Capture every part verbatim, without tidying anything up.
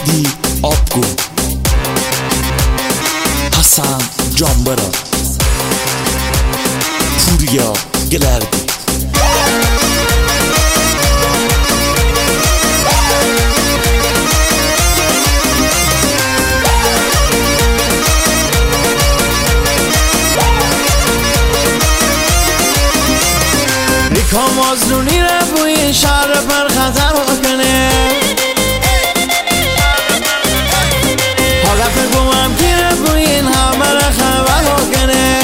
مهدی آبگو، حسن جانبرا، پوریا گلردی. ریکام آزرونی رو بوی شهر پر خطر کنه، حالا بگویم کی رو بوی این همه رو خبر کنه،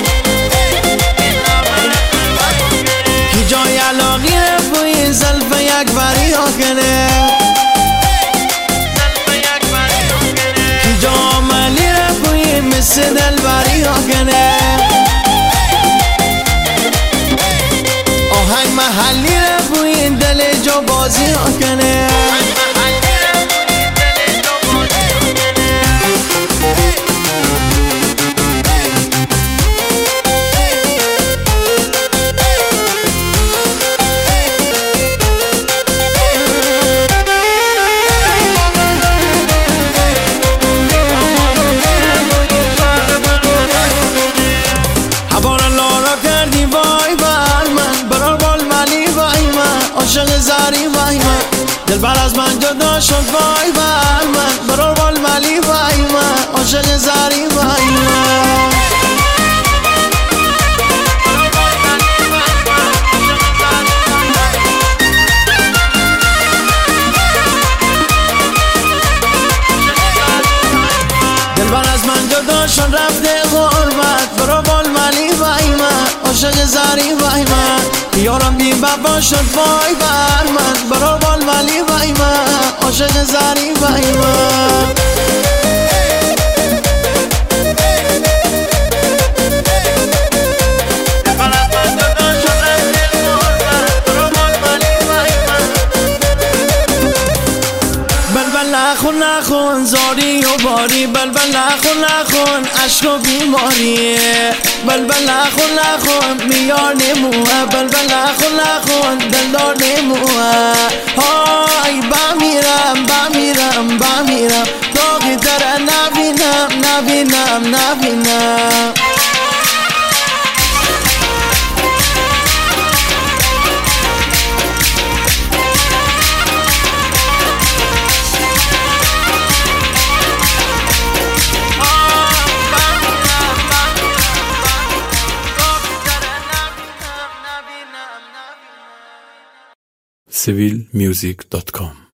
کی جای علاقی رو بوی این زلف یک بری کنه، کی جا عملی رو بوی مثل دل بری کنه، آهنگ محلی رو بوی این دل جو بازی کنه. عاشق زری وای من دلبر از من جدا شد وای بر من، برو بال ملی وای من عاشق زری وای من. دلبر از من جدا شد رفته غربت، برو بال ملی وای من عاشق زری وای من. یارم بی وفا شد وای بر من، برو بال ملی وای من عاشق زری وای من. بلبل نخون نخون زاری و باری، بلبل نخون نخون عشق و بیماری، بلبل نخون نخون میار نموه، بلبل نخون نخون دلدار نموه. های بمیرم بمیرم بمیرم داغی تره نبینم نبینم نبینم. سیویل میوزیک دات کام